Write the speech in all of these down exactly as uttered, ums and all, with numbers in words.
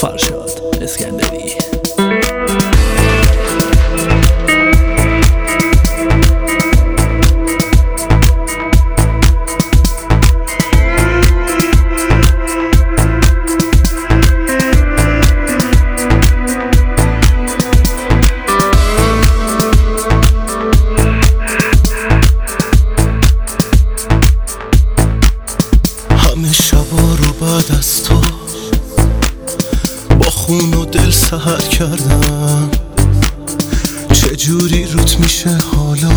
فرشاد اسکندری. همه شبا رو بعد از تو با خون و دل سحر کردم، چجوری روت میشه حالا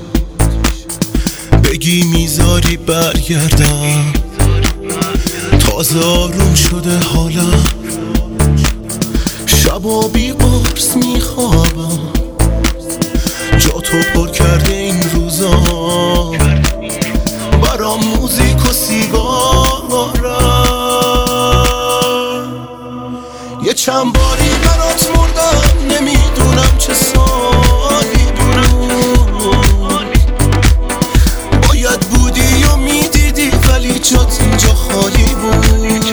بگی میذاری برگردم؟ تازه آروم شده حالا، شبا بی قرص میخوابم، جا تو پر کرده این روزا، برام موزیک و سیگارم. یه چند باری برات مردم، نمیدونم چه سالی بود، باید بودی و میدیدی ولی جات اینجا خالی بود.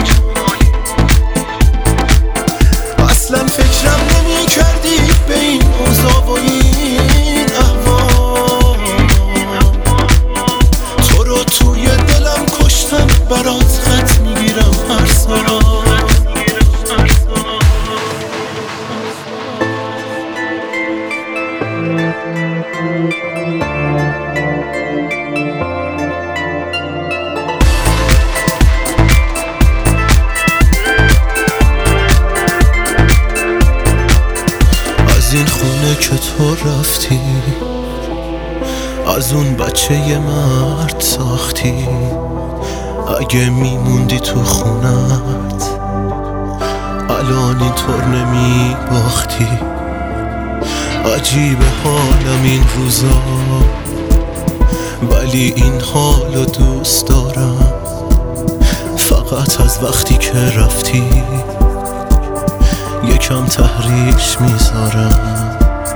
اصلا فکرم نمی کردی به این اوضاع و این احوال، تو رو توی دلم کشتم، برات خط میگیرم هر سال. از این خونه که تو رفتی، از اون بچه یه مرد ساختی، اگه میموندی تو خونت الان اینطور نمی باختی. عجیبه حالم این روزا، ولی این حالو دوست دارم، فقط از وقتی که رفتی یکم تحریش میذارم،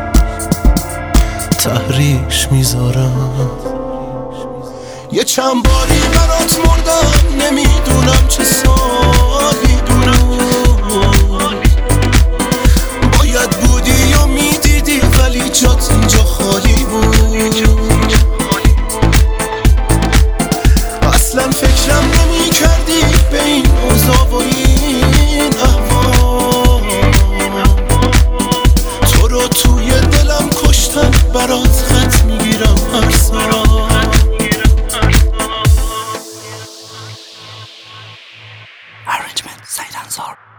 تحریش میذارم. یه چند باری برات مردم، نمیدونم چه سالی بود، باید بودی و میدیدی ولی جات اینجا خالی بود. اصلا فکرم نمی کردی به این اوضاع و این احوال، تو رو توی دلم کشتم، برات خط میگیرم هر سال. Arrangement سید انصار.